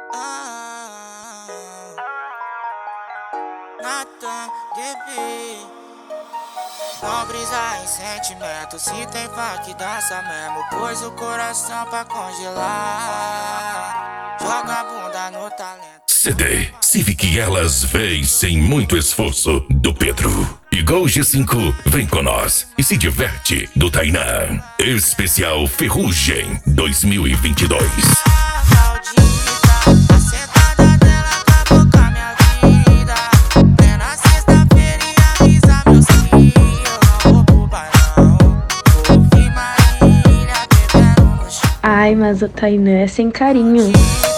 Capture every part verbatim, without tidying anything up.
Ah, Nathan Debi. Não brisa em sentimento, se tem funk dança mesmo, pois o coração pra congelar. Joga a bunda no talento. C D Civic Elas Vêm Sem Muito Esforço, do Pedro. E Gol G cinco vem com nós e se diverte, do Tainan. Especial Ferrugem dois mil e vinte e dois. Ai, mas o Tainan é sem carinho.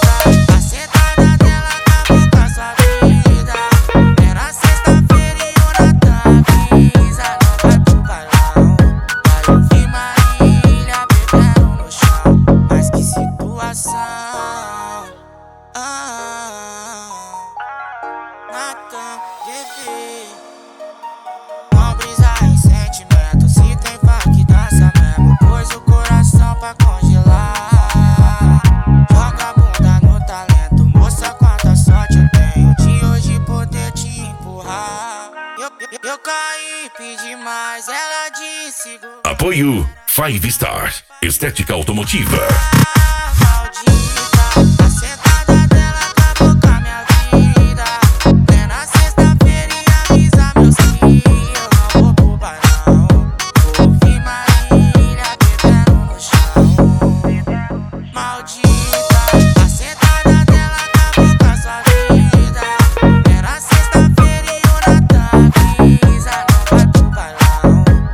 Nathan Debi. Não brisa em sentimento, se tem funk dança mesmo, pois o coração pra congelar. Joga a bunda no talento, moça, quanta sorte eu tenho de hoje poder te empurrar. Eu, eu, eu caí, pedi mais, ela disse go. Apoio Five Star Estética Automotiva.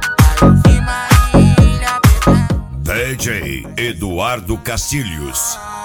D J Eduardo Castilhos.